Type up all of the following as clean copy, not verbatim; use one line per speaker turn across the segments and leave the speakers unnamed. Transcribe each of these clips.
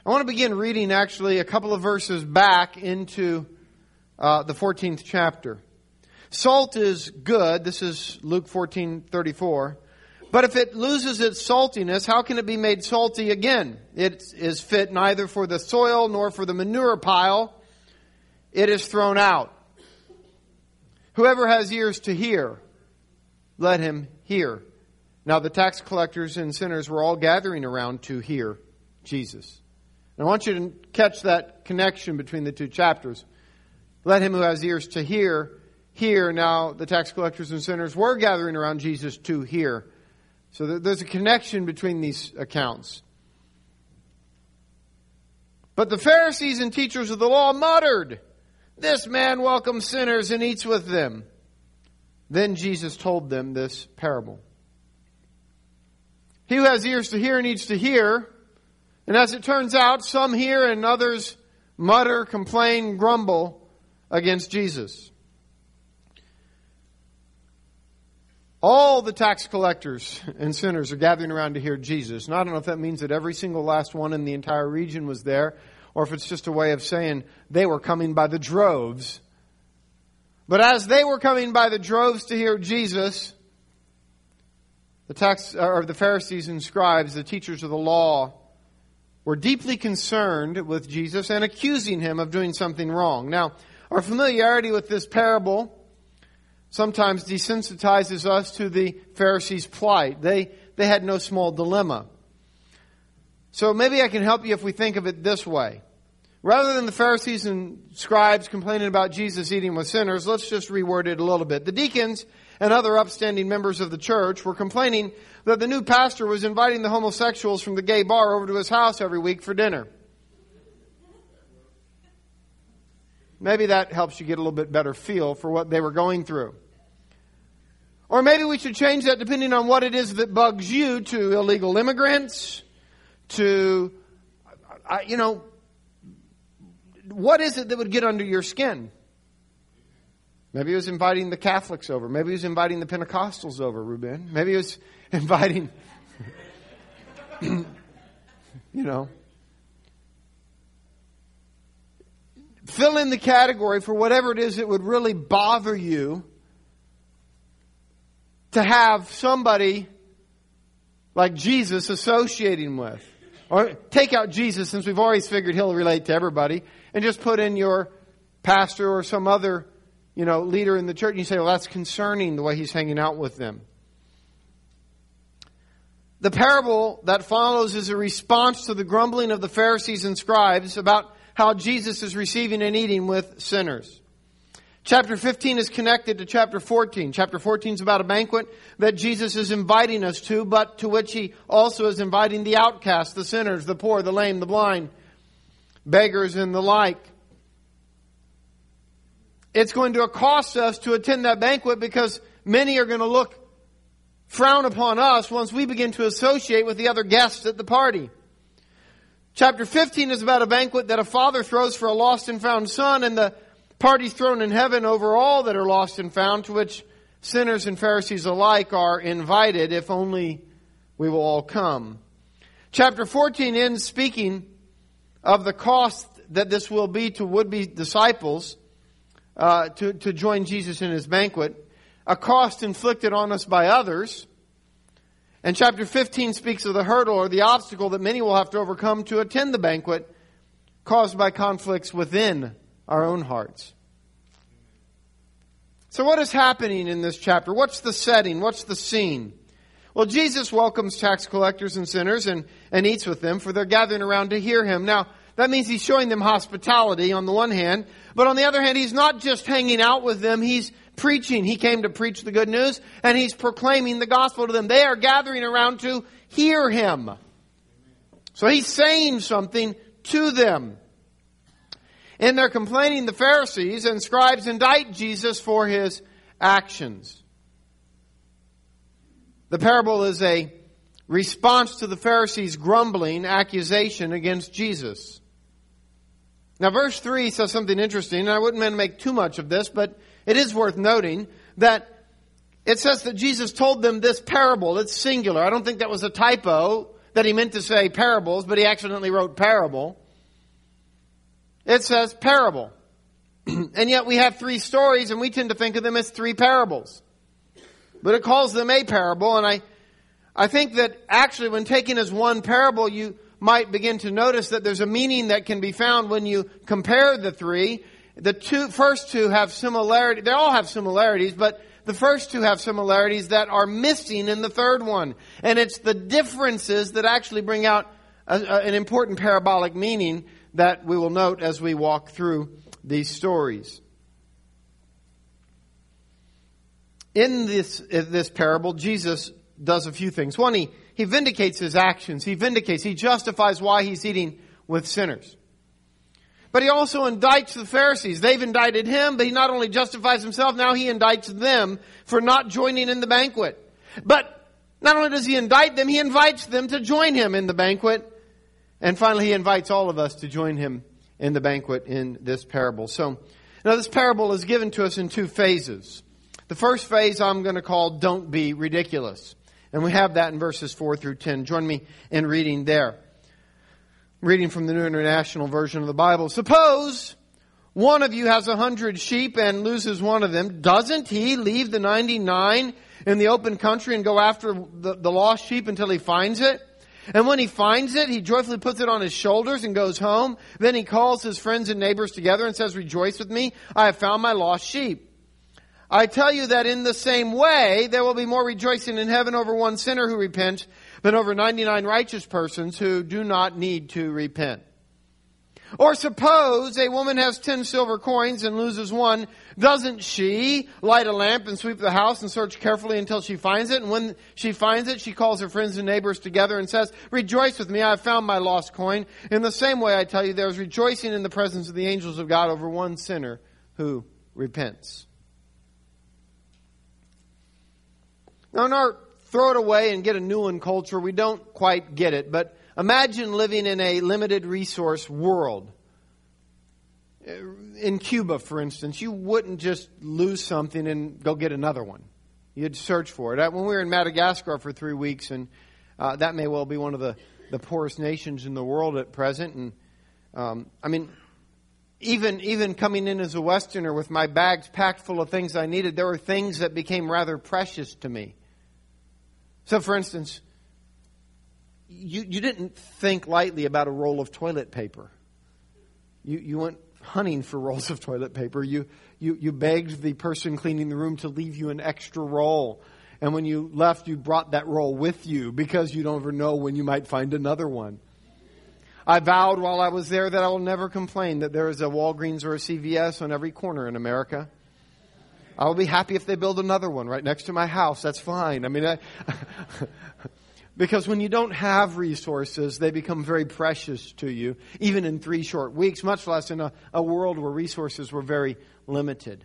I want to begin reading actually a couple of verses back into the 14th chapter. Salt is good. This is Luke 14:34. But if it loses its saltiness, how can it be made salty again? It is fit neither for the soil nor for the manure pile. It is thrown out. Whoever has ears to hear, let him hear. Now the tax collectors and sinners were all gathering around to hear Jesus. And I want you to catch that connection between the two chapters. Let him who has ears to hear, hear. Now the tax collectors and sinners were gathering around Jesus to hear. So there's a connection between these accounts. But the Pharisees and teachers of the law muttered, "This man welcomes sinners and eats with them." Then Jesus told them this parable. He who has ears to hear needs to hear. And as it turns out, some hear and others mutter, complain, grumble against Jesus. All the tax collectors and sinners are gathering around to hear Jesus. And I don't know if that means that every single last one in the entire region was there, or if it's just a way of saying they were coming by the droves. But as they were coming by the droves to hear Jesus, the Pharisees and scribes, the teachers of the law, were deeply concerned with Jesus and accusing him of doing something wrong. Now, our familiarity with this parable sometimes desensitizes us to the Pharisees' plight. They had no small dilemma. So maybe I can help you if we think of it this way. Rather than the Pharisees and scribes complaining about Jesus eating with sinners, let's just reword it a little bit. The deacons and other upstanding members of the church were complaining that the new pastor was inviting the homosexuals from the gay bar over to his house every week for dinner. Maybe that helps you get a little bit better feel for what they were going through. Or maybe we should change that depending on what it is that bugs you, to illegal immigrants, to, what is it that would get under your skin? Maybe he was inviting the Catholics over. Maybe he was inviting the Pentecostals over, Ruben. Maybe he was inviting, Fill in the category for whatever it is that would really bother you to have somebody like Jesus associating with. Or take out Jesus, since we've always figured he'll relate to everybody, and just put in your pastor or some other, leader in the church. And you say, well, that's concerning the way he's hanging out with them. The parable that follows is a response to the grumbling of the Pharisees and scribes about how Jesus is receiving and eating with sinners. Chapter 15 is connected to chapter 14. Chapter 14 is about a banquet that Jesus is inviting us to, but to which he also is inviting the outcasts, the sinners, the poor, the lame, the blind, beggars, and the like. It's going to cost us to attend that banquet because many are going to frown upon us once we begin to associate with the other guests at the party. Chapter 15 is about a banquet that a father throws for a lost and found son, and the party's thrown in heaven over all that are lost and found, to which sinners and Pharisees alike are invited, if only we will all come. Chapter 14 ends speaking of the cost that this will be to would-be disciples to join Jesus in his banquet, a cost inflicted on us by others. And chapter 15 speaks of the hurdle or the obstacle that many will have to overcome to attend the banquet, caused by conflicts within our own hearts. So what is happening in this chapter? What's the setting? What's the scene? Well, Jesus welcomes tax collectors and sinners and eats with them, for they're gathering around to hear him. Now, that means he's showing them hospitality on the one hand, but on the other hand, he's not just hanging out with them, he's preaching. He came to preach the good news, and he's proclaiming the gospel to them. They are gathering around to hear him. So he's saying something to them. In their complaining, the Pharisees and scribes indict Jesus for his actions. The parable is a response to the Pharisees' grumbling accusation against Jesus. Now, verse 3 says something interesting, and I wouldn't want to make too much of this, but it is worth noting that it says that Jesus told them this parable. It's singular. I don't think that was a typo. that he meant to say parables, but he accidentally wrote parable. It says parable. And yet we have 3 stories, and we tend to think of them as 3 parables. But it calls them a parable, and I think that actually when taken as one parable, you might begin to notice that there's a meaning that can be found when you compare the 3. The first two have similarity. They all have similarities, but the first 2 have similarities that are missing in the third one. And it's the differences that actually bring out an important parabolic meaning that we will note as we walk through these stories. In this parable, Jesus does a few things. One, he vindicates his actions. He justifies why he's eating with sinners. But he also indicts the Pharisees. They've indicted him, but he not only justifies himself, now he indicts them for not joining in the banquet. But not only does he indict them, he invites them to join him in the banquet. And finally, he invites all of us to join him in the banquet in this parable. So, now this parable is given to us in 2 phases. The first phase I'm going to call Don't Be Ridiculous. And we have that in verses 4 through 10. Join me in reading there. Reading from the New International Version of the Bible. Suppose one of you has 100 sheep and loses one of them. Doesn't he leave the 99 in the open country and go after the lost sheep until he finds it? And when he finds it, he joyfully puts it on his shoulders and goes home. Then he calls his friends and neighbors together and says, "Rejoice with me, I have found my lost sheep." I tell you that in the same way, there will be more rejoicing in heaven over one sinner who repents than over 99 righteous persons who do not need to repent. Or suppose a woman has 10 silver coins and loses one. Doesn't she light a lamp and sweep the house and search carefully until she finds it? And when she finds it, she calls her friends and neighbors together and says, "Rejoice with me, I have found my lost coin." In the same way, I tell you, there is rejoicing in the presence of the angels of God over one sinner who repents. Now, in our throw it away and get a new one culture, we don't quite get it. But imagine living in a limited resource world. In Cuba, for instance, you wouldn't just lose something and go get another one. You'd search for it. When we were in Madagascar for 3 weeks, and that may well be one of the poorest nations in the world at present. And even coming in as a Westerner with my bags packed full of things I needed, there were things that became rather precious to me. So, for instance, you didn't think lightly about a roll of toilet paper. You went hunting for rolls of toilet paper. You begged the person cleaning the room to leave you an extra roll. And when you left, you brought that roll with you because you don't ever know when you might find another one. I vowed while I was there that I will never complain that there is a Walgreens or a CVS on every corner in America. I will be happy if they build another one right next to my house. That's fine. Because when you don't have resources, they become very precious to you, even in 3 short weeks, much less in a world where resources were very limited.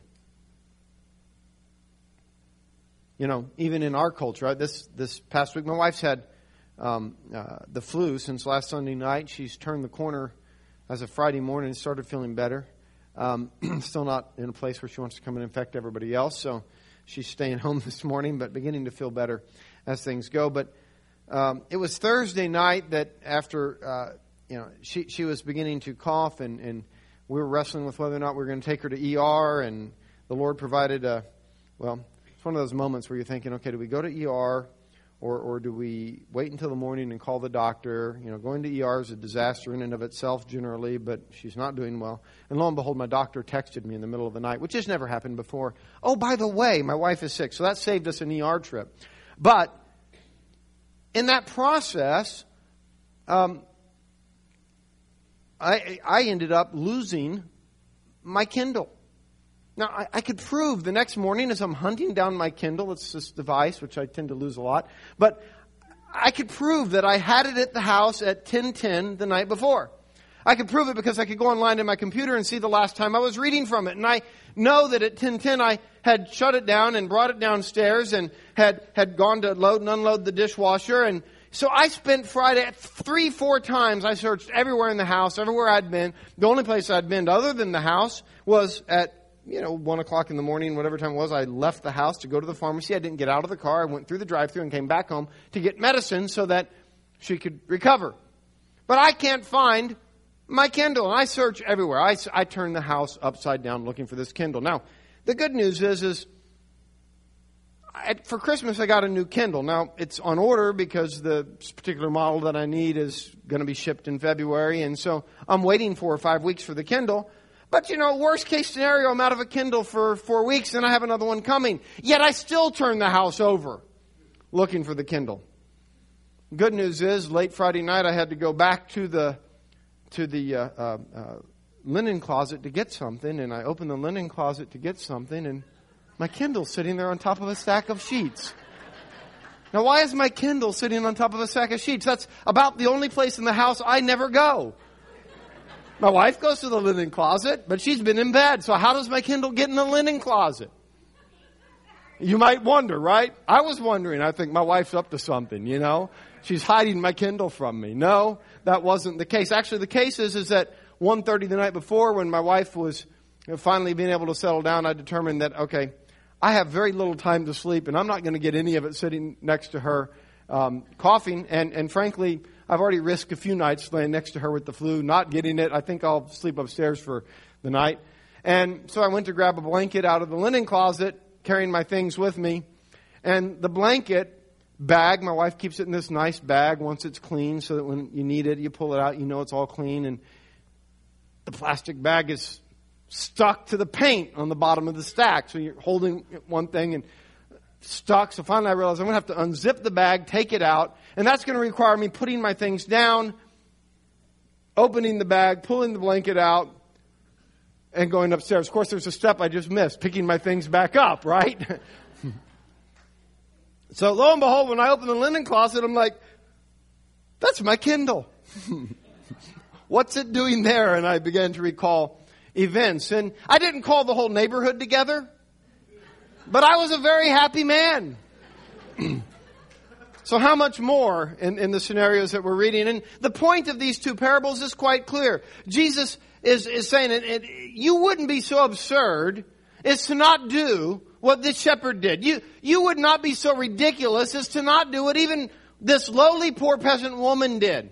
You know, even in our culture, this past week, my wife's had the flu since last Sunday night. She's turned the corner as of Friday morning and started feeling better. Still not in a place where she wants to come and infect everybody else, so she's staying home this morning, but beginning to feel better as things go. But it was Thursday night that after she was beginning to cough, and we were wrestling with whether or not we were going to take her to ER, and the Lord provided it's one of those moments where you're thinking, okay, do we go to ER or do we wait until the morning and call the doctor? You know, going to ER is a disaster in and of itself generally, but she's not doing well. And lo and behold, my doctor texted me in the middle of the night, which has never happened before. "Oh, by the way, my wife is sick." So that saved us an ER trip. But in that process, I ended up losing my Kindle. Now, I could prove the next morning as I'm hunting down my Kindle, it's this device, which I tend to lose a lot, but I could prove that I had it at the house at 10:10 the night before. I could prove it because I could go online to my computer and see the last time I was reading from it. And I know that at 10:10 I had shut it down and brought it downstairs and had gone to load and unload the dishwasher. And so I spent Friday 3-4 times. I searched everywhere in the house, everywhere I'd been. The only place I'd been other than the house was at 1 o'clock in the morning, whatever time it was. I left the house to go to the pharmacy. I didn't get out of the car. I went through the drive-thru and came back home to get medicine so that she could recover. But I can't find my Kindle. And I search everywhere. I turn the house upside down looking for this Kindle. Now, the good news is for Christmas I got a new Kindle. Now, it's on order because the particular model that I need is going to be shipped in February. And so I'm waiting 4 or 5 weeks for the Kindle. But, worst case scenario, I'm out of a Kindle for 4 weeks and I have another one coming. Yet I still turn the house over looking for the Kindle. Good news is, late Friday night, I had to go back to the linen closet to get something, and I opened the linen closet to get something, and my Kindle's sitting there on top of a stack of sheets. Now, why is my Kindle sitting on top of a stack of sheets? That's about the only place in the house I never go. My wife goes to the linen closet, but she's been in bed, so how does my Kindle get in the linen closet? You might wonder, right? I was wondering. I think my wife's up to something, She's hiding my Kindle from me. No, that wasn't the case. Actually, the case is that 1:30 the night before, when my wife was finally being able to settle down, I determined that, okay, I have very little time to sleep, and I'm not going to get any of it sitting next to her coughing. And frankly, I've already risked a few nights laying next to her with the flu, not getting it. I think I'll sleep upstairs for the night. And so I went to grab a blanket out of the linen closet, carrying my things with me. And the blanket bag, my wife keeps it in this nice bag once it's clean so that when you need it, you pull it out, it's all clean. And the plastic bag is stuck to the paint on the bottom of the stack. So you're holding one thing and stuck. So finally I realized I'm going to have to unzip the bag, take it out. And that's going to require me putting my things down, opening the bag, pulling the blanket out, and going upstairs. Of course, there's a step I just missed, picking my things back up, right? So lo and behold, when I open the linen closet, I'm like, that's my Kindle. What's it doing there? And I began to recall events. And I didn't call the whole neighborhood together, but I was a very happy man. So how much more in the scenarios that we're reading? And the point of these two parables is quite clear. Jesus is saying, and you wouldn't be so absurd as to not do what this shepherd did. You would not be so ridiculous as to not do what even this lowly poor peasant woman did.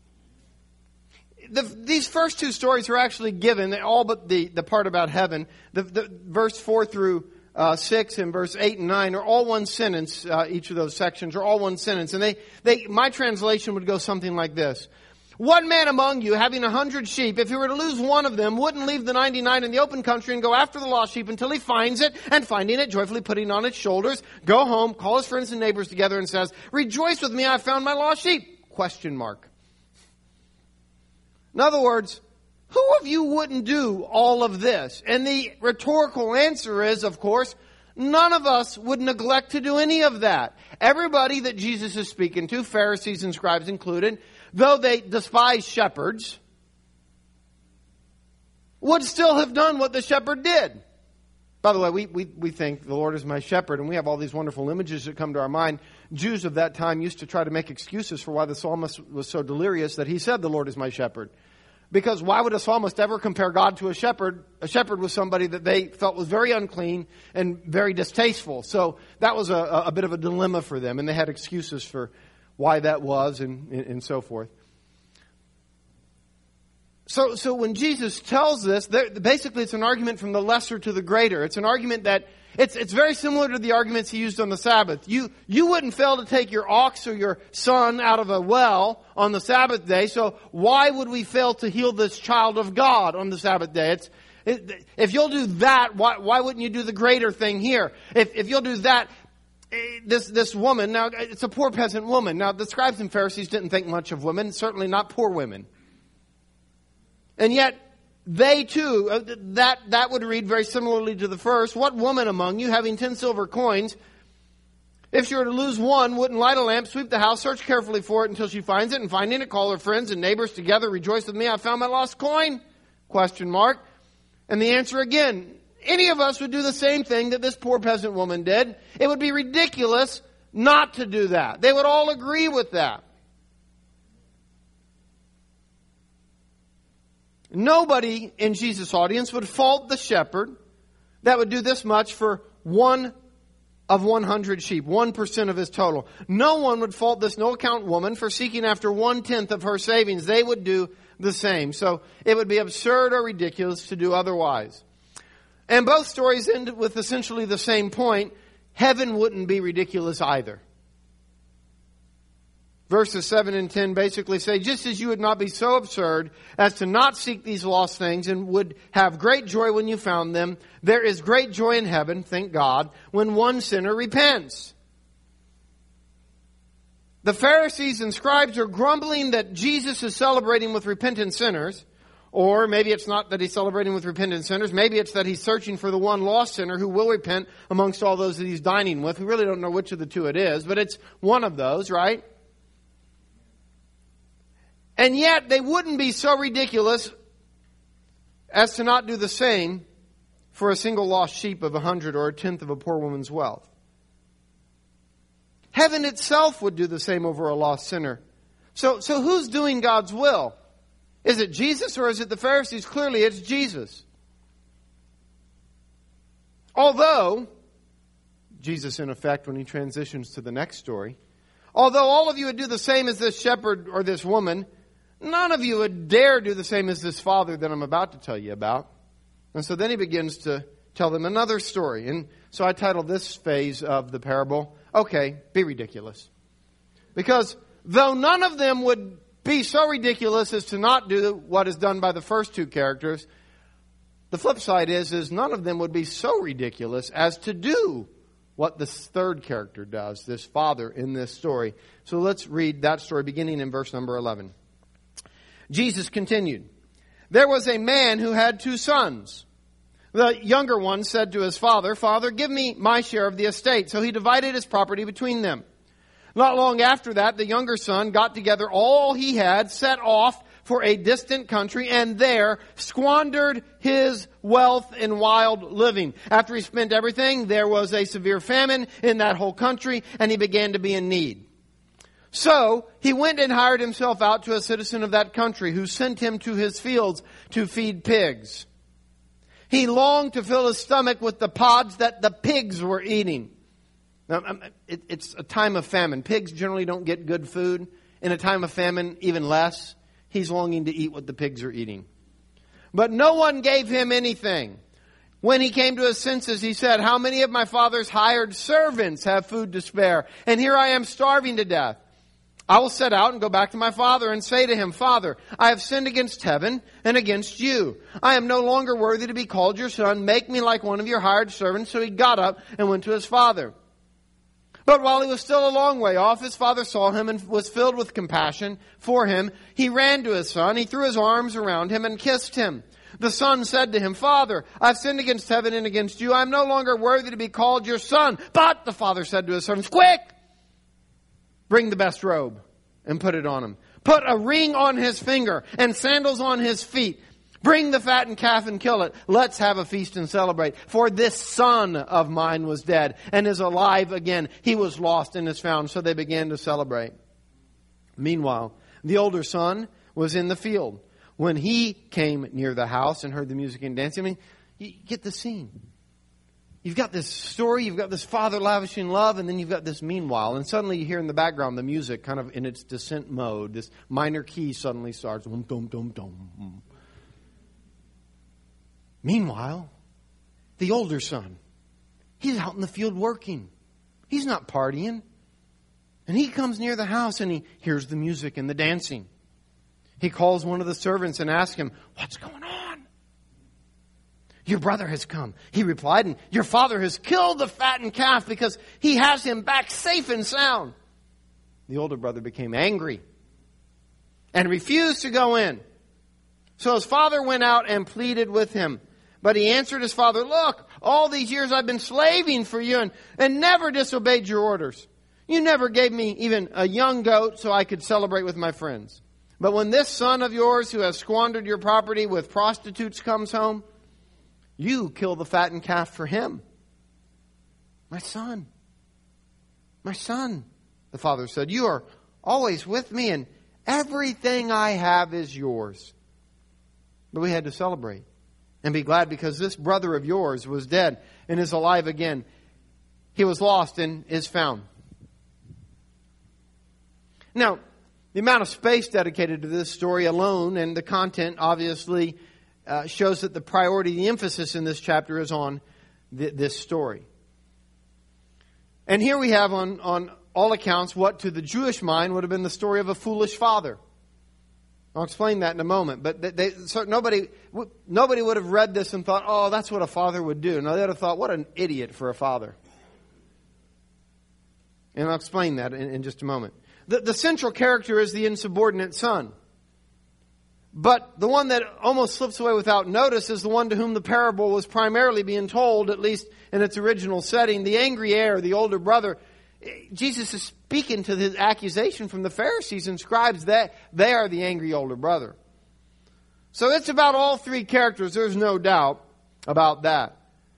These first two stories are actually given, all but the part about heaven. The verse 4 through 6 and verse 8 and 9 are all one sentence. Each of those sections are all one sentence. And my translation would go something like this. One man among you, having 100 sheep, if he were to lose one of them, wouldn't leave the 99 in the open country and go after the lost sheep until he finds it, and finding it, joyfully putting it on its shoulders, go home, call his friends and neighbors together and says, rejoice with me, I found my lost sheep. ? In other words, who of you wouldn't do all of this? And the rhetorical answer is, of course, none of us would neglect to do any of that. Everybody that Jesus is speaking to, Pharisees and scribes included, though they despise shepherds, would still have done what the shepherd did. By the way, we think the Lord is my shepherd, and we have all these wonderful images that come to our mind. Jews of that time used to try to make excuses for why the psalmist was so delirious that he said, the Lord is my shepherd. Because why would a psalmist ever compare God to a shepherd? A shepherd was somebody that they felt was very unclean and very distasteful. So that was a bit of a dilemma for them, and they had excuses for why that was and so forth. So when Jesus tells this, basically it's an argument from the lesser to the greater. It's an argument that it's very similar to the arguments he used on the Sabbath. You wouldn't fail to take your ox or your son out of a well on the Sabbath day, so why would we fail to heal this child of God on the Sabbath day? If you'll do that, why wouldn't you do the greater thing here? If you'll do that, this woman, now it's a poor peasant woman. Now the scribes and Pharisees didn't think much of women, certainly not poor women. And yet, they too, that would read very similarly to the first. What woman among you, having 10 silver coins, if she were to lose one, wouldn't light a lamp, sweep the house, search carefully for it until she finds it, and finding it, call her friends and neighbors together, rejoice with me, I found my lost coin? ? And the answer again, any of us would do the same thing that this poor peasant woman did. It would be ridiculous not to do that. They would all agree with that. Nobody in Jesus' audience would fault the shepherd that would do this much for one of 100 sheep, 1% of his total. No one would fault this no-account woman for seeking after 1/10 of her savings. They would do the same. So it would be absurd or ridiculous to do otherwise. And both stories end with essentially the same point. Heaven wouldn't be ridiculous either. Verses 7 and 10 basically say, just as you would not be so absurd as to not seek these lost things and would have great joy when you found them, there is great joy in heaven, thank God, when one sinner repents. The Pharisees and scribes are grumbling that Jesus is celebrating with repentant sinners. Or maybe it's not that he's celebrating with repentant sinners. Maybe it's that he's searching for the one lost sinner who will repent amongst all those that he's dining with. We really don't know which of the two it is, but it's one of those, right? And yet they wouldn't be so ridiculous as to not do the same for a single lost sheep of 100 or 1/10 of a poor woman's wealth. Heaven itself would do the same over a lost sinner. So who's doing God's will? Is it Jesus or is it the Pharisees? Clearly it's Jesus. Although, Jesus in effect when he transitions to the next story, although all of you would do the same as this shepherd or this woman, none of you would dare do the same as this father that I'm about to tell you about. And so then he begins to tell them another story. And so I titled this phase of the parable, okay, be ridiculous. Because though none of them would be so ridiculous as to not do what is done by the first two characters, the flip side is none of them would be so ridiculous as to do what the third character does, this father in this story. So let's read that story beginning in verse number 11. Jesus continued, there was a man who had 2 sons. The younger one said to his father, Father, give me my share of the estate. So he divided his property between them. Not long after that, the younger son got together all he had, set off for a distant country, and there squandered his wealth in wild living. After he spent everything, there was a severe famine in that whole country, and he began to be in need. So he went and hired himself out to a citizen of that country who sent him to his fields to feed pigs. He longed to fill his stomach with the pods that the pigs were eating. Now, it's a time of famine. Pigs generally don't get good food. In a time of famine, even less. He's longing to eat what the pigs are eating. But no one gave him anything. When he came to his senses, he said, how many of my father's hired servants have food to spare? And here I am starving to death. I will set out and go back to my father and say to him, Father, I have sinned against heaven and against you. I am no longer worthy to be called your son. Make me like one of your hired servants. So he got up and went to his father. But while he was still a long way off, his father saw him and was filled with compassion for him. He ran to his son. He threw his arms around him and kissed him. The son said to him, Father, I've sinned against heaven and against you. I am no longer worthy to be called your son. But the father said to his servants, quick! Bring the best robe and put it on him. Put a ring on his finger and sandals on his feet. Bring the fattened calf and kill it. Let's have a feast and celebrate. For this son of mine was dead and is alive again. He was lost and is found. So they began to celebrate. Meanwhile, the older son was in the field. When he came near the house and heard the music and dancing, I mean, you get the scene. You've got this story, you've got this father lavishing love, and then you've got this meanwhile. And suddenly you hear in the background the music kind of in its descent mode. This minor key suddenly starts. Dum, dum, dum, dum. Meanwhile, the older son, he's out in the field working. He's not partying. And he comes near the house and he hears the music and the dancing. He calls one of the servants and asks him, what's going on? Your brother has come. He replied, and your father has killed the fattened calf because he has him back safe and sound. The older brother became angry and refused to go in. So his father went out and pleaded with him. But he answered his father, look, all these years I've been slaving for you and never disobeyed your orders. You never gave me even a young goat so I could celebrate with my friends. But when this son of yours who has squandered your property with prostitutes comes home, you kill the fattened calf for him. My son, the father said, you are always with me and everything I have is yours. But we had to celebrate and be glad because this brother of yours was dead and is alive again. he was lost and is found. Now, the amount of space dedicated to this story alone and the content obviously shows that the priority, the emphasis in this chapter is on this story. And here we have on all accounts what to the Jewish mind would have been the story of a foolish father. I'll explain that in a moment. But nobody would have read this and thought, oh, that's what a father would do. No, they would have thought, what an idiot for a father. And I'll explain that in just a moment. The central character is the insubordinate son. But the one that almost slips away without notice is the one to whom the parable was primarily being told, at least in its original setting. The angry heir, the older brother. Jesus is speaking to the accusation from the Pharisees and scribes that they are the angry older brother. So it's about all three characters. There's no doubt about that.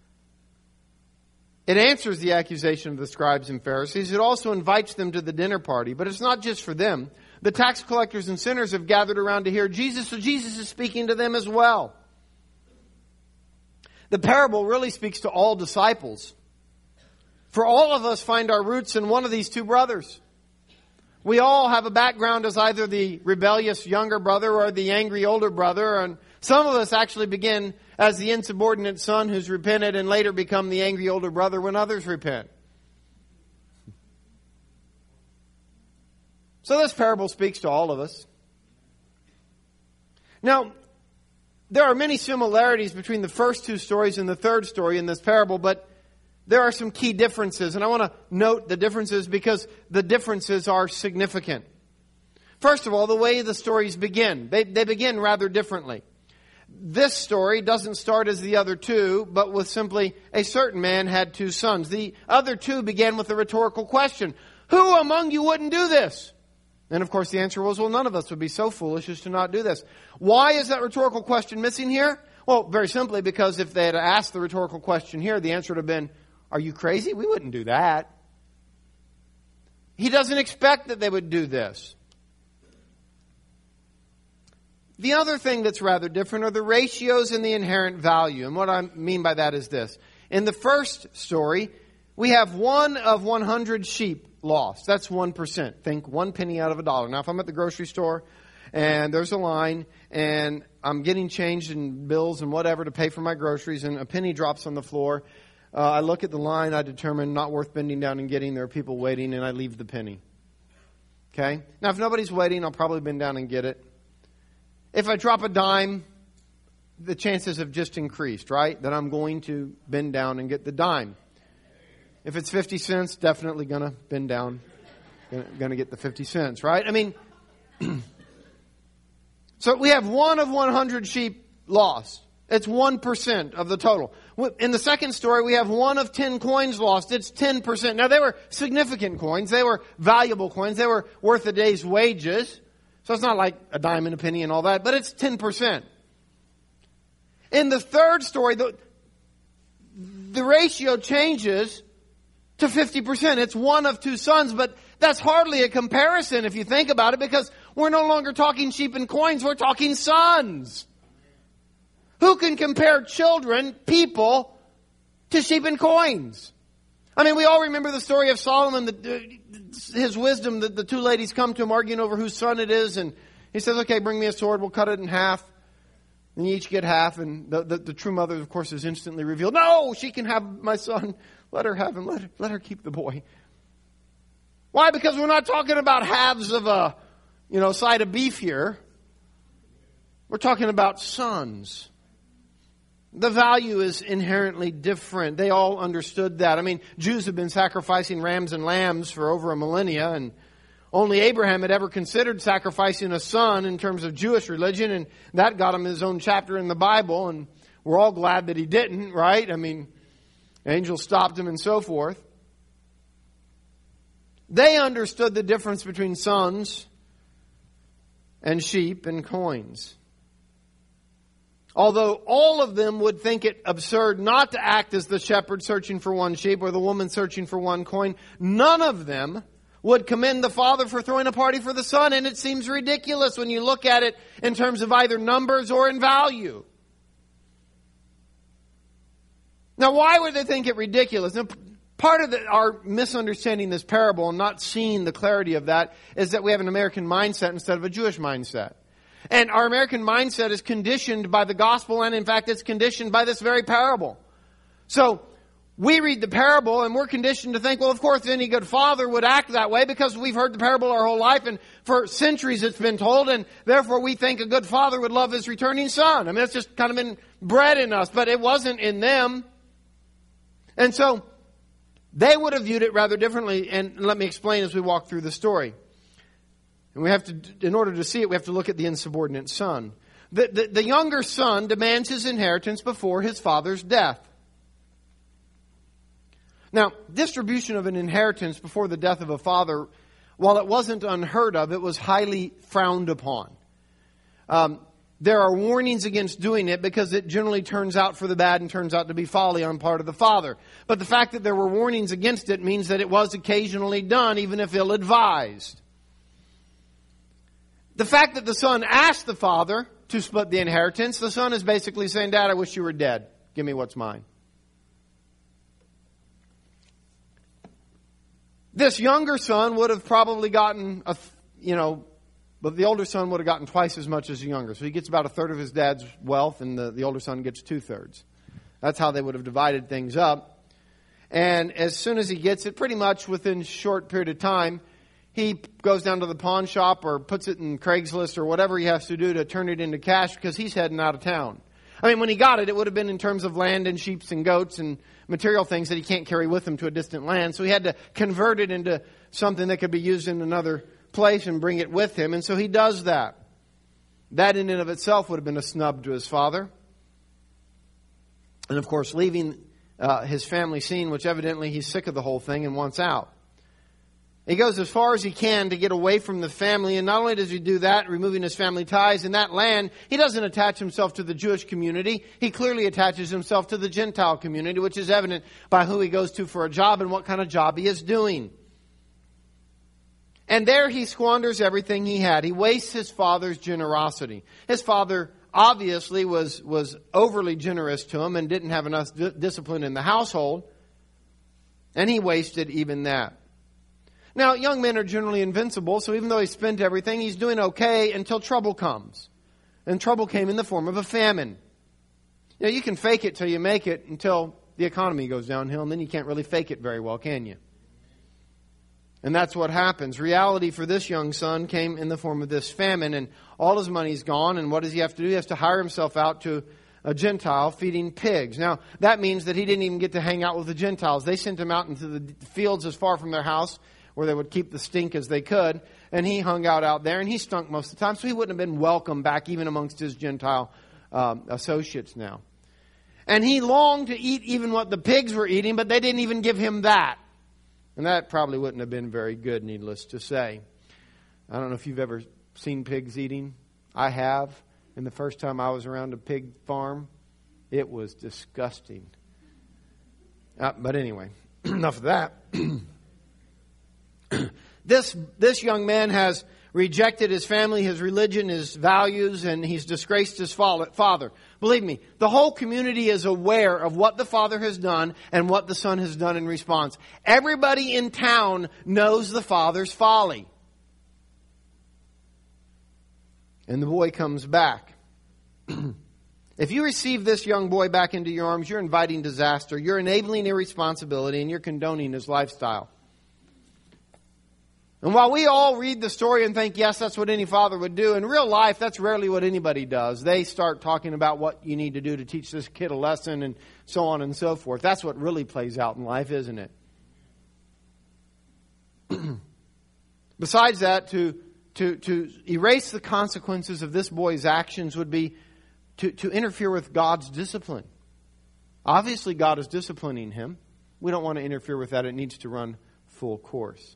It answers the accusation of the scribes and Pharisees. It also invites them to the dinner party. But it's not just for them. The tax collectors and sinners have gathered around to hear Jesus, so Jesus is speaking to them as well. The parable really speaks to all disciples. For all of us find our roots in one of these two brothers. We all have a background as either the rebellious younger brother or the angry older brother. And some of us actually begin as the insubordinate son who's repented and later become the angry older brother when others repent. So this parable speaks to all of us. Now, there are many similarities between the first two stories and the third story in this parable, but there are some key differences, and I want to note the differences because the differences are significant. First of all, the way the stories begin. They begin rather differently. This story doesn't start as the other two, but with simply a certain man had two sons. The other two began with a rhetorical question. Who among you wouldn't do this? And of course the answer was, well, none of us would be so foolish as to not do this. Why is that rhetorical question missing here? Well, very simply because if they had asked the rhetorical question here, the answer would have been, are you crazy? We wouldn't do that. He doesn't expect that they would do this. The other thing that's rather different are the ratios and the inherent value. And what I mean by that is this. In the first story, we have 1 of 100 sheep lost. That's 1%. Think 1 penny out of $1. Now, if I'm at the grocery store and there's a line and I'm getting changed in bills and whatever to pay for my groceries and a penny drops on the floor, I look at the line, I determine not worth bending down and getting. There are people waiting, and I leave the penny. Okay? Now, if nobody's waiting, I'll probably bend down and get it. If I drop a dime, the chances have just increased, right? That I'm going to bend down and get the dime. If it's 50 cents, definitely going to bend down, going to get the 50 cents, right? I mean, so we have 1 of 100 sheep lost. It's 1% of the total. In the second story, we have 1 of 10 coins lost. It's 10%. Now, they were significant coins. They were valuable coins. They were worth a day's wages. So it's not like a dime and a penny and all that, but it's 10%. In the third story, the ratio changes to 50%. It's 1 of 2 sons, but that's hardly a comparison if you think about it, because we're no longer talking sheep and coins. We're talking sons. Who can compare children, people, to sheep and coins? I mean, we all remember the story of Solomon, his wisdom, the two ladies come to him arguing over whose son it is. And he says, okay, bring me a sword. We'll cut it in half. And you each get half. And the true mother, of course, is instantly revealed. No, she can have my son. Let her have him. Let her keep the boy. Why? Because we're not talking about halves of a, side of beef here. We're talking about sons. The value is inherently different. They all understood that. I mean, Jews have been sacrificing rams and lambs for over a millennia, and only Abraham had ever considered sacrificing a son in terms of Jewish religion, and that got him his own chapter in the Bible, and we're all glad that he didn't, right? I mean, angels stopped him and so forth. They understood the difference between sons and sheep and coins. Although all of them would think it absurd not to act as the shepherd searching for 1 sheep or the woman searching for 1 coin, none of them would commend the father for throwing a party for the son. And it seems ridiculous when you look at it in terms of either numbers or in value. Now, why would they think it ridiculous? Now, Part of our misunderstanding this parable and not seeing the clarity of that is that we have an American mindset instead of a Jewish mindset. And our American mindset is conditioned by the gospel, and in fact it's conditioned by this very parable. So we read the parable and we're conditioned to think, well, of course any good father would act that way because we've heard the parable our whole life and for centuries it's been told, and therefore we think a good father would love his returning son. I mean, it's just kind of been bred in us, but it wasn't in them. And so they would have viewed it rather differently, and let me explain as we walk through the story. And we have to, in order to see it, we have to look at the insubordinate son. The younger son demands his inheritance before his father's death. Now, distribution of an inheritance before the death of a father, while it wasn't unheard of, it was highly frowned upon. There are warnings against doing it because it generally turns out for the bad and turns out to be folly on part of the father. But the fact that there were warnings against it means that it was occasionally done, even if ill-advised. The fact that the son asked the father to split the inheritance, the son is basically saying, Dad, I wish you were dead. Give me what's mine. This younger son would have probably gotten, but the older son would have gotten twice as much as the younger. So he gets about a third of his dad's wealth, and the older son gets 2/3. That's how they would have divided things up. And as soon as he gets it, pretty much within a short period of time, he goes down to the pawn shop or puts it in Craigslist or whatever he has to do to turn it into cash because he's heading out of town. I mean, when he got it, it would have been in terms of land and sheep and goats and material things that he can't carry with him to a distant land. So he had to convert it into something that could be used in another place and bring it with him. And so he does that. That in and of itself would have been a snub to his father. And of course, leaving his family scene, which evidently he's sick of the whole thing and wants out. He goes as far as he can to get away from the family, and not only does he do that, removing his family ties in that land, he doesn't attach himself to the Jewish community. He clearly attaches himself to the Gentile community, which is evident by who he goes to for a job and what kind of job he is doing. And there he squanders everything he had. He wastes his father's generosity. His father obviously was overly generous to him and didn't have enough discipline in the household, and he wasted even that. Now, young men are generally invincible, so even though he spent everything, he's doing okay until trouble comes. And trouble came in the form of a famine. You know, you can fake it till you make it until the economy goes downhill, and then you can't really fake it very well, can you? And that's what happens. Reality for this young son came in the form of this famine, and all his money's gone, and what does he have to do? He has to hire himself out to a Gentile feeding pigs. Now, that means that he didn't even get to hang out with the Gentiles. They sent him out into the fields as far from their house where they would keep the stink as they could, and he hung out there, and he stunk most of the time, so he wouldn't have been welcome back even amongst his Gentile associates now. And he longed to eat even what the pigs were eating, but they didn't even give him that. And that probably wouldn't have been very good, needless to say. I don't know if you've ever seen pigs eating. I have. And the first time I was around a pig farm, it was disgusting. But anyway, enough of that. This young man has rejected his family, his religion, his values, and he's disgraced his father. Believe me, the whole community is aware of what the father has done and what the son has done in response. Everybody in town knows the father's folly. And the boy comes back. If you receive this young boy back into your arms, you're inviting disaster, you're enabling irresponsibility, and you're condoning his lifestyle. And while we all read the story and think, yes, that's what any father would do, in real life, that's rarely what anybody does. They start talking about what you need to do to teach this kid a lesson and so on and so forth. That's what really plays out in life, isn't it? Besides that, to erase the consequences of this boy's actions would be to interfere with God's discipline. Obviously, God is disciplining him. We don't want to interfere with that. It needs to run full course.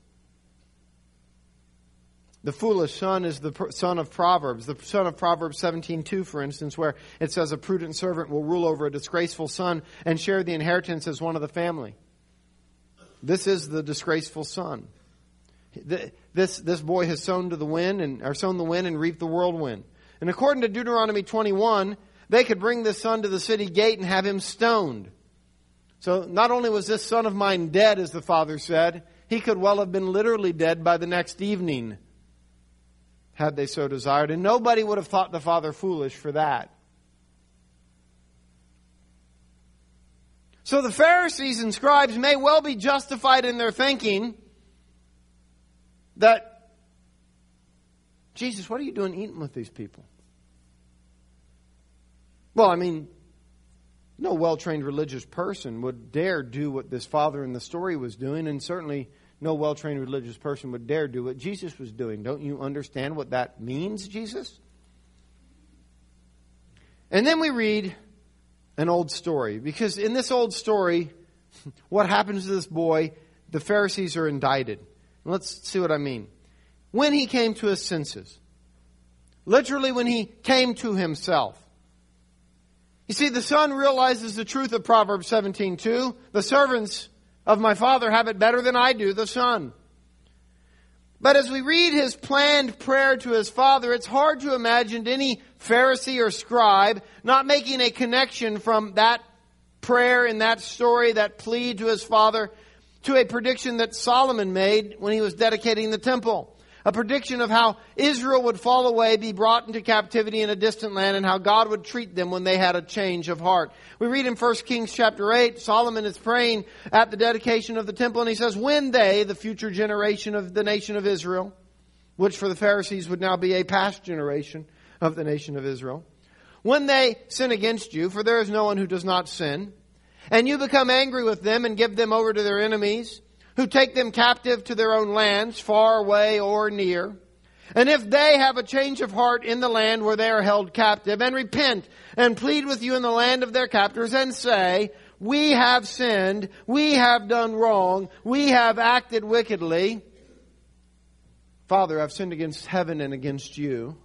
The foolish son is the son of Proverbs. The son of Proverbs 17:2, for instance, where it says a prudent servant will rule over a disgraceful son and share the inheritance as one of the family. This is the disgraceful son. This boy has sown the wind and reaped the whirlwind. And according to Deuteronomy 21, they could bring this son to the city gate and have him stoned. So not only was this son of mine dead, as the father said, he could well have been literally dead by the next evening, had they so desired. And nobody would have thought the father foolish for that. So the Pharisees and scribes may well be justified in their thinking that, Jesus, what are you doing eating with these people? Well, I mean, no well-trained religious person would dare do what this father in the story was doing, and certainly no well-trained religious person would dare do what Jesus was doing. Don't you understand what that means, Jesus? And then we read an old story, because in this old story, what happens to this boy, the Pharisees are indicted. Let's see what I mean. When he came to his senses, literally when he came to himself. You see, the son realizes the truth of Proverbs 17:2. The servants of my father have it better than I do, the son. But as we read his planned prayer to his father, it's hard to imagine any Pharisee or scribe not making a connection from that prayer in that story, that plea to his father, to a prediction that Solomon made when he was dedicating the temple. A prediction of how Israel would fall away, be brought into captivity in a distant land, and how God would treat them when they had a change of heart. We read in 1 Kings chapter 8, Solomon is praying at the dedication of the temple, and he says, when they, the future generation of the nation of Israel, which for the Pharisees would now be a past generation of the nation of Israel, when they sin against you, for there is no one who does not sin, and you become angry with them and give them over to their enemies, who take them captive to their own lands, far away or near. And if they have a change of heart in the land where they are held captive, and repent and plead with you in the land of their captors, and say, we have sinned, we have done wrong, we have acted wickedly. Father, I've sinned against heaven and against you.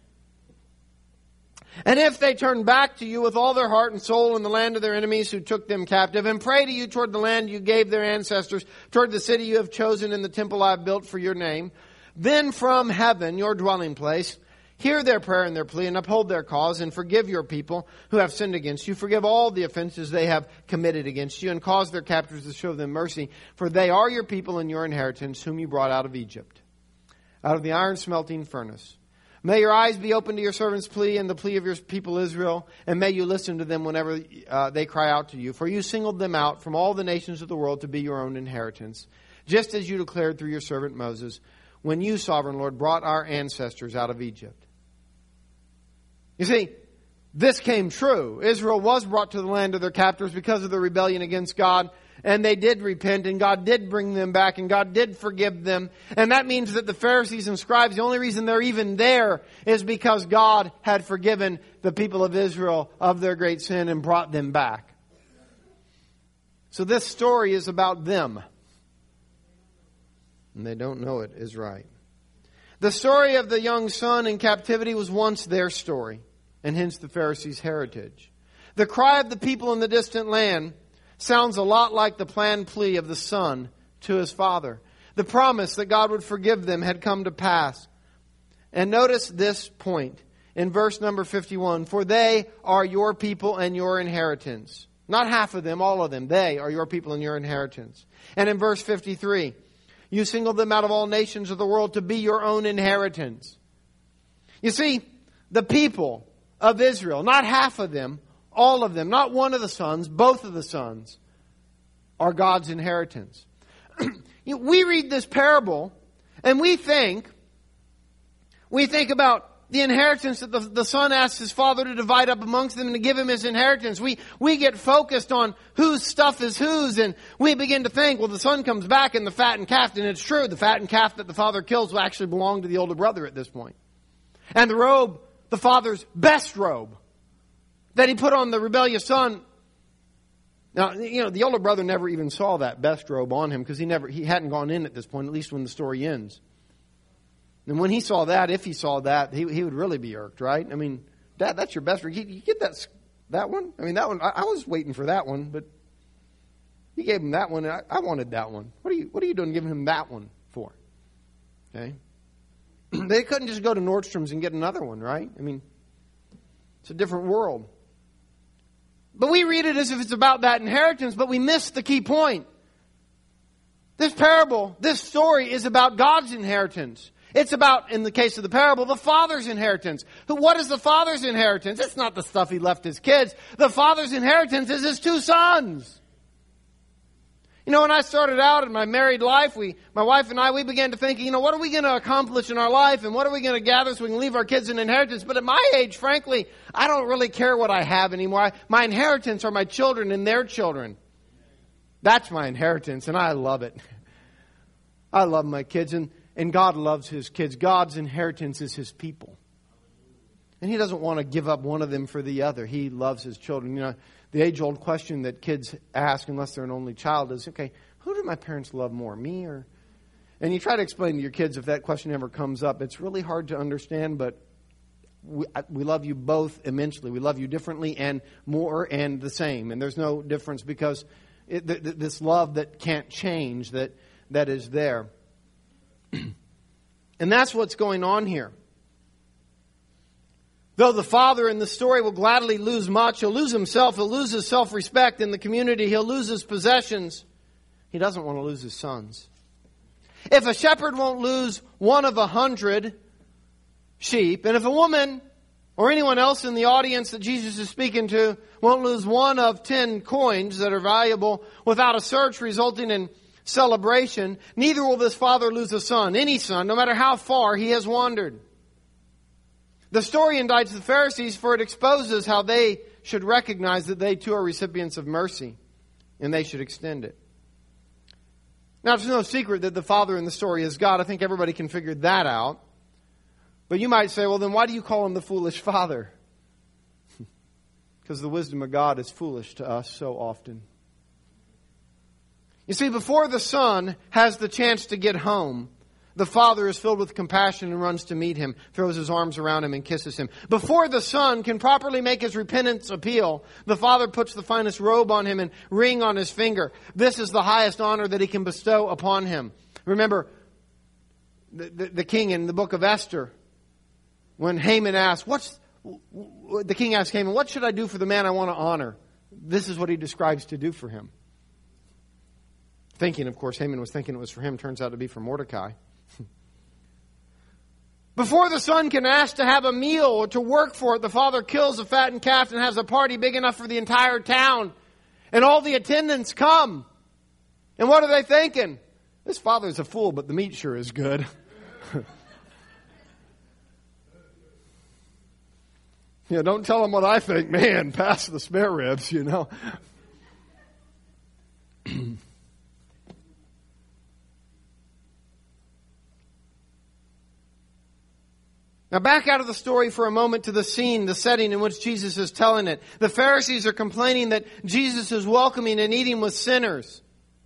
And if they turn back to you with all their heart and soul in the land of their enemies who took them captive, and pray to you toward the land you gave their ancestors, toward the city you have chosen and the temple I have built for your name, then from heaven, your dwelling place, hear their prayer and their plea, and uphold their cause, and forgive your people who have sinned against you. Forgive all the offenses they have committed against you, and cause their captors to show them mercy. For they are your people and your inheritance, whom you brought out of Egypt, out of the iron smelting furnace. May your eyes be open to your servant's plea and the plea of your people Israel, and may you listen to them whenever they cry out to you. For you singled them out from all the nations of the world to be your own inheritance, just as you declared through your servant Moses, when you, sovereign Lord, brought our ancestors out of Egypt. You see, this came true. Israel was brought to the land of their captors because of the rebellion against God. And they did repent, and God did bring them back, and God did forgive them. And that means that the Pharisees and scribes, the only reason they're even there is because God had forgiven the people of Israel of their great sin and brought them back. So this story is about them. And they don't know it is right. The story of the young son in captivity was once their story, and hence the Pharisees' heritage. The cry of the people in the distant land sounds a lot like the planned plea of the son to his father. The promise that God would forgive them had come to pass. And notice this point in verse number 51. For they are your people and your inheritance. Not half of them, all of them. They are your people and your inheritance. And in verse 53, you singled them out of all nations of the world to be your own inheritance. You see, the people of Israel, not half of them, all of them, not one of the sons, both of the sons are God's inheritance. We read this parable and we think about the inheritance that the son asks his father to divide up amongst them and to give him his inheritance. We get focused on whose stuff is whose, and we begin to think, well, the son comes back and the fattened calf, and it's true, the fattened calf that the father kills will actually belong to the older brother at this point. And the robe, the father's best robe, that he put on the rebellious son. Now, the older brother never even saw that best robe on him because he hadn't gone in at this point, at least when the story ends. And when he saw that, if he saw that, he would really be irked, right? I mean, Dad, that's your best robe. You get that one? I mean, that one, I was waiting for that one, but he gave him that one. And I wanted that one. What are you doing giving him that one for? Okay. They couldn't just go to Nordstrom's and get another one, right? I mean, it's a different world. But we read it as if it's about that inheritance, but we miss the key point. This parable, this story is about God's inheritance. It's about, in the case of the parable, the father's inheritance. What is the father's inheritance? It's not the stuff he left his kids. The father's inheritance is his 2 sons. You know, when I started out in my married life, my wife and I, we began to think, what are we going to accomplish in our life and what are we going to gather so we can leave our kids an inheritance? But at my age, frankly, I don't really care what I have anymore. My inheritance are my children and their children. That's my inheritance, and I love it. I love my kids, and God loves His kids. God's inheritance is His people. And He doesn't want to give up one of them for the other. He loves His children. The age-old question that kids ask, unless they're an only child, is, okay, who do my parents love more, me or... And you try to explain to your kids if that question ever comes up. It's really hard to understand, but we love you both immensely. We love you differently and more and the same. And there's no difference because this love that can't change, that is there. And that's what's going on here. Though the father in the story will gladly lose much, he'll lose himself, he'll lose his self-respect in the community, he'll lose his possessions. He doesn't want to lose his sons. If a shepherd won't lose one of 100 sheep, and if a woman or anyone else in the audience that Jesus is speaking to won't lose one of 10 coins that are valuable without a search resulting in celebration, neither will this father lose a son, any son, no matter how far he has wandered. The story indicts the Pharisees, for it exposes how they should recognize that they too are recipients of mercy, and they should extend it. Now, it's no secret that the father in the story is God. I think everybody can figure that out. But you might say, well, then why do you call him the foolish father? Because the wisdom of God is foolish to us so often. You see, before the son has the chance to get home, the father is filled with compassion and runs to meet him, throws his arms around him and kisses him. Before the son can properly make his repentance appeal, the father puts the finest robe on him and ring on his finger. This is the highest honor that he can bestow upon him. Remember the king in the book of Esther, when Haman asked, the king asked Haman, what should I do for the man I want to honor? This is what he describes to do for him. Thinking, of course, Haman was thinking it was for him. Turns out to be for Mordecai. Before the son can ask to have a meal or to work for it, the father kills a fattened calf and has a party big enough for the entire town. And all the attendants come. And what are they thinking? This father's a fool, but the meat sure is good. Don't tell him what I think. Man, pass the spare ribs, Now back out of the story for a moment to the scene, the setting in which Jesus is telling it. The Pharisees are complaining that Jesus is welcoming and eating with sinners.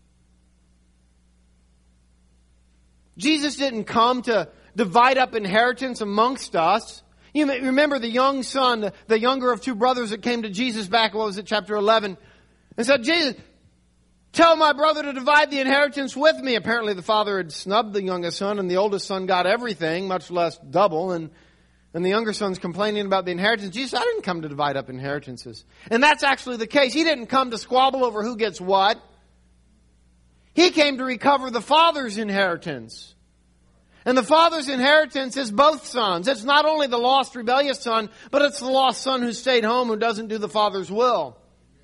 Jesus didn't come to divide up inheritance amongst us. You may remember the young son, the younger of 2 brothers that came to Jesus back, chapter 11, and said, Jesus, tell my brother to divide the inheritance with me. Apparently the father had snubbed the youngest son, and the oldest son got everything, much less double. And the younger son's complaining about the inheritance. Jesus, I didn't come to divide up inheritances. And that's actually the case. He didn't come to squabble over who gets what. He came to recover the father's inheritance. And the father's inheritance is both sons. It's not only the lost rebellious son, but it's the lost son who stayed home, who doesn't do the father's will.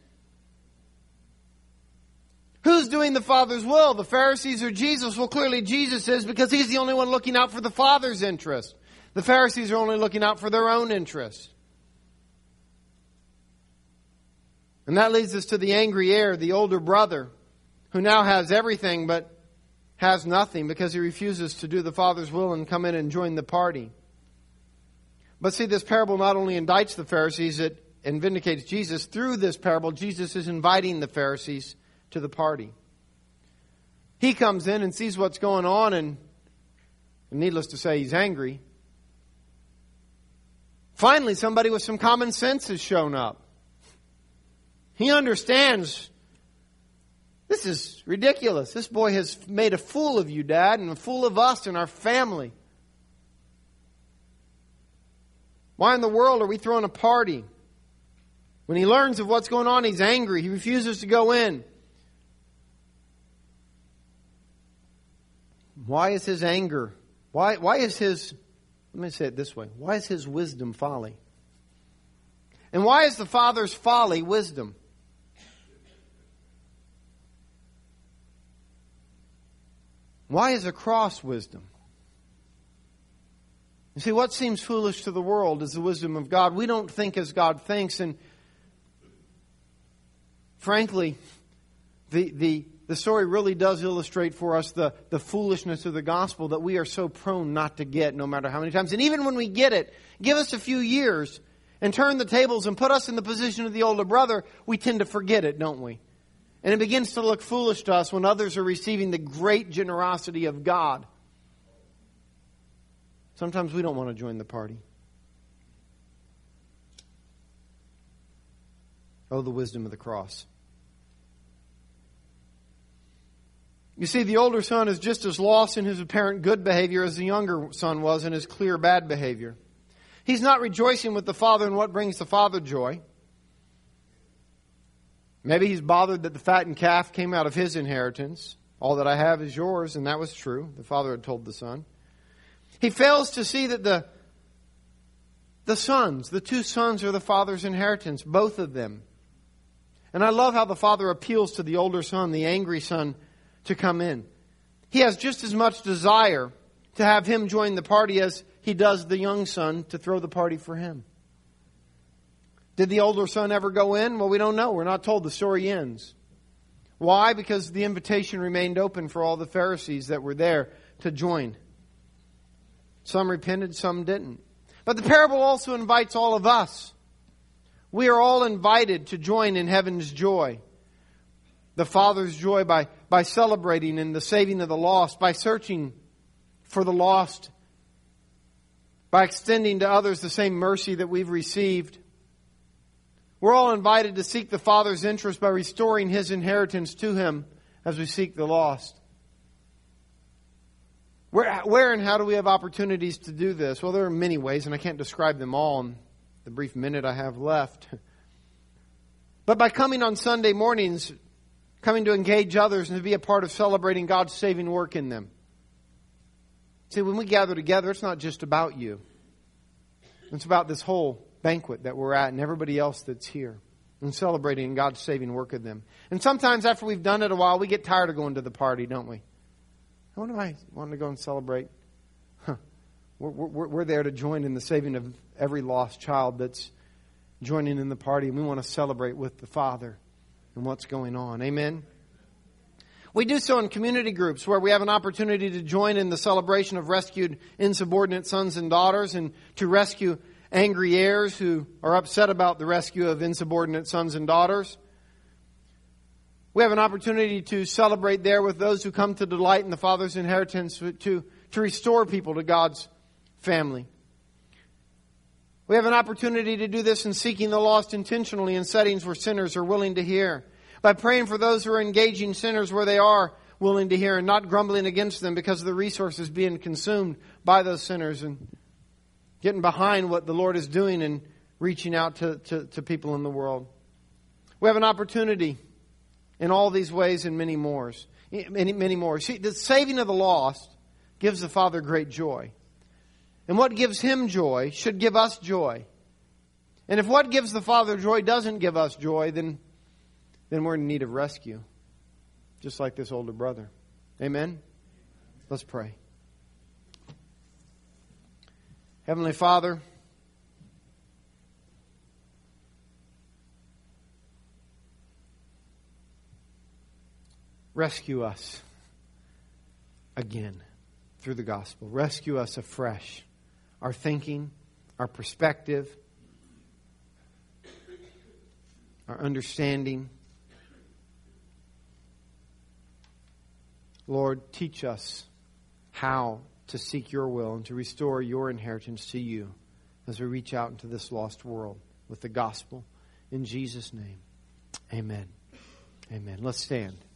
Who's doing the Father's will? The Pharisees or Jesus? Well, clearly Jesus is, because He's the only one looking out for the Father's interest. The Pharisees are only looking out for their own interest. And that leads us to the angry heir, the older brother, who now has everything but has nothing because he refuses to do the Father's will and come in and join the party. But see, this parable not only indicts the Pharisees and vindicates Jesus. Through this parable, Jesus is inviting the Pharisees to the party. He comes in and sees what's going on, and needless to say, he's angry. Finally, somebody with some common sense has shown up. He understands, this is ridiculous. This boy has made a fool of you, Dad, and a fool of us and our family. Why in the world are we throwing a party? When he learns of what's going on, he's angry. He refuses to go in. Why is his anger? Why is his, let me say it this way. Why is his wisdom folly? And why is the father's folly wisdom? Why is a cross wisdom? You see, what seems foolish to the world is the wisdom of God. We don't think as God thinks. And frankly, the story really does illustrate for us the foolishness of the gospel that we are so prone not to get no matter how many times. And even when we get it, give us a few years and turn the tables and put us in the position of the older brother, we tend to forget it, don't we? And it begins to look foolish to us when others are receiving the great generosity of God. Sometimes we don't want to join the party. Oh, the wisdom of the cross. You see, the older son is just as lost in his apparent good behavior as the younger son was in his clear bad behavior. He's not rejoicing with the father in what brings the father joy. Maybe he's bothered that the fattened calf came out of his inheritance. All that I have is yours, and that was true. The father had told the son. He fails to see that the two sons are the father's inheritance, both of them. And I love how the father appeals to the older son, the angry son, to come in. He has just as much desire to have him join the party as he does the young son to throw the party for him. Did the older son ever go in? Well, we don't know. We're not told. The story ends. Why? Because the invitation remained open for all the Pharisees that were there to join. Some repented, some didn't. But the parable also invites all of us. We are all invited to join in heaven's joy. The Father's joy by celebrating in the saving of the lost, by searching for the lost, by extending to others the same mercy that we've received. We're all invited to seek the Father's interest by restoring His inheritance to Him as we seek the lost. Where and how do we have opportunities to do this? Well, there are many ways, and I can't describe them all in the brief minute I have left. But by coming on Sunday mornings, coming to engage others and to be a part of celebrating God's saving work in them. See, when we gather together, it's not just about you. It's about this whole banquet that we're at and everybody else that's here and celebrating God's saving work in them. And sometimes after we've done it a while, we get tired of going to the party, don't we? What am I wanting to go and celebrate? We're there to join in the saving of every lost child that's joining in the party, and we want to celebrate with the Father and what's going on. Amen? We do so in community groups where we have an opportunity to join in the celebration of rescued insubordinate sons and daughters and to rescue angry heirs who are upset about the rescue of insubordinate sons and daughters. We have an opportunity to celebrate there with those who come to delight in the Father's inheritance, to restore people to God's family. We have an opportunity to do this in seeking the lost intentionally in settings where sinners are willing to hear. By praying for those who are engaging sinners where they are willing to hear and not grumbling against them because of the resources being consumed by those sinners and getting behind what the Lord is doing and reaching out to people in the world. We have an opportunity in all these ways and many more. Many more. See, the saving of the lost gives the Father great joy. And what gives Him joy should give us joy. And if what gives the Father joy doesn't give us joy, then we're in need of rescue. Just like this older brother. Amen? Let's pray. Heavenly Father, rescue us again through the gospel. Rescue us afresh. Our thinking, our perspective, our understanding. Lord, teach us how to seek your will and to restore your inheritance to you as we reach out into this lost world with the gospel. In Jesus' name, amen. Amen. Let's stand.